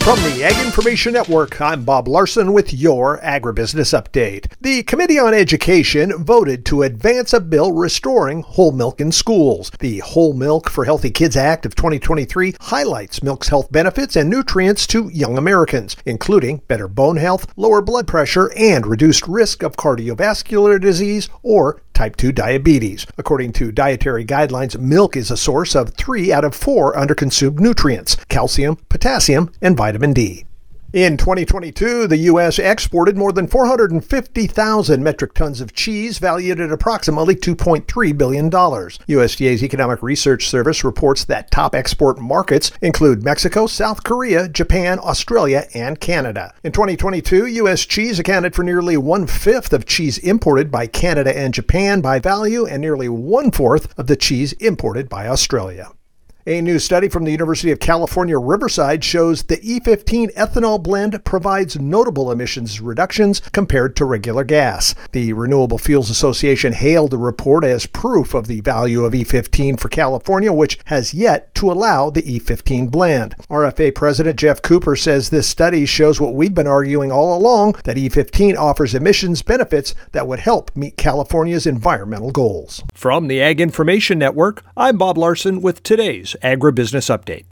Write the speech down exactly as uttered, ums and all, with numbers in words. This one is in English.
From the Ag Information Network, I'm Bob Larson with your Agribusiness Update. The Committee on Education voted to advance a bill restoring whole milk in schools. The Whole Milk for Healthy Kids Act of twenty twenty-three highlights milk's health benefits and nutrients to young Americans, including better bone health, lower blood pressure, and reduced risk of cardiovascular disease or type two diabetes. According to dietary guidelines, milk is a source of three out of four underconsumed nutrients: calcium, potassium, and vitamin D. In twenty twenty-two, the U S exported more than four hundred fifty thousand metric tons of cheese, valued at approximately two point three billion dollars. U S D A's Economic Research Service reports that top export markets include Mexico, South Korea, Japan, Australia, and Canada. In twenty twenty-two, U S cheese accounted for nearly one-fifth of cheese imported by Canada and Japan by value, and nearly one-fourth of the cheese imported by Australia. A new study from the University of California, Riverside shows the E fifteen ethanol blend provides notable emissions reductions compared to regular gas. The Renewable Fuels Association hailed the report as proof of the value of E fifteen for California, which has yet to allow the E fifteen blend. R F A President Jeff Cooper says this study shows what we've been arguing all along, that E fifteen offers emissions benefits that would help meet California's environmental goals. From the Ag Information Network, I'm Bob Larson with today's Agribusiness Update.